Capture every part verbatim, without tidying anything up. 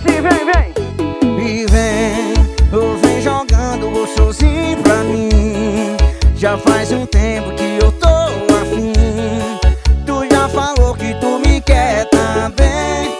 assim, vem, vem. E vem, ou vem jogando gostosinho pra mim. Já faz um tempo que eu tô afim. Tu já falou que tu me quer também.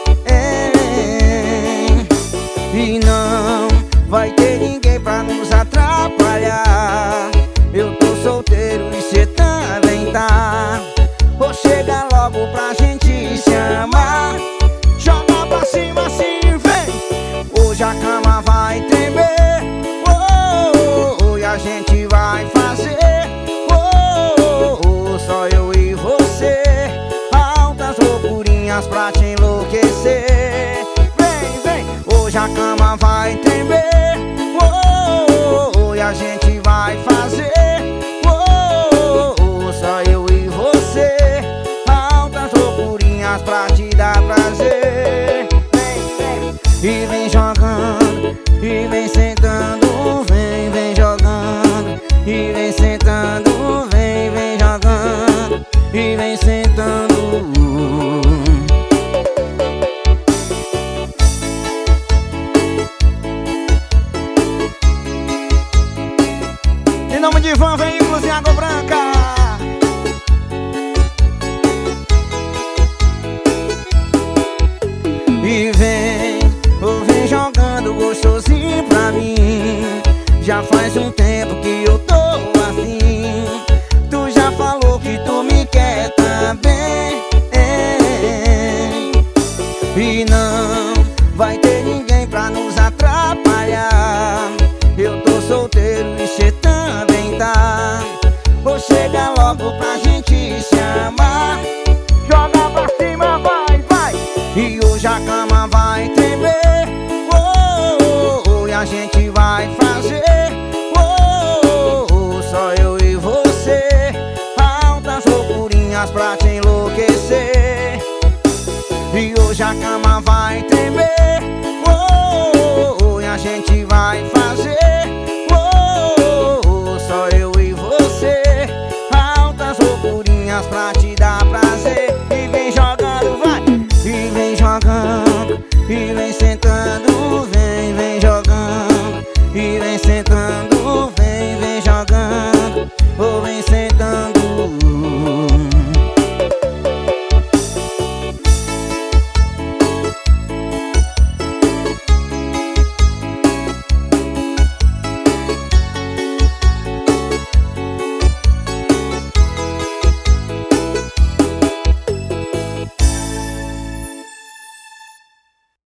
E não vai ter ninguém pra nos atrapalhar. Eu tô solteiro e cê também tá. Ou chega logo pra gente se amar. Joga pra cima assim, vem. Hoje a cama vai tremer, oh, oh, oh, e a gente vai fazer, oh, oh, oh, só eu e você. Altas loucurinhas pra te enlouquecer. Vem, vem. Hoje a cama vai tremer, oh, oh, oh, e a gente vai fazer, oh, oh, oh, só eu e você. Altas loucurinhas pra te dar prazer. Vem, vem. E vem jogando, e vem sentando, vem, vem jogando, e vem sentando, vem, vem jogando, e vem sentando. Em nome de Van Veículos e Água Branca. E vem, ou vem jogando gostosinho pra mim. Já faz um tempo que eu tô afim. Tu já falou que tu me quer também. E não vai ter ninguém pra nos atrapalhar. Eu tô solteiro e cê também tá. Ou chega logo pra gente se amar. Joga pra cima, vai, vai. E hoje a cama vai tremer, oh, oh, oh, e a gente vai fazer, oh, oh, oh, só eu e você. Altas loucurinhas pra te enlouquecer. E hoje a cama vai tremer, oh, oh, oh, e a gente vai fazer, oh, oh, oh, só eu e você. Altas loucurinhas pra te dar prazer. E vem jogando, vai. E vem jogando, e vem sentando.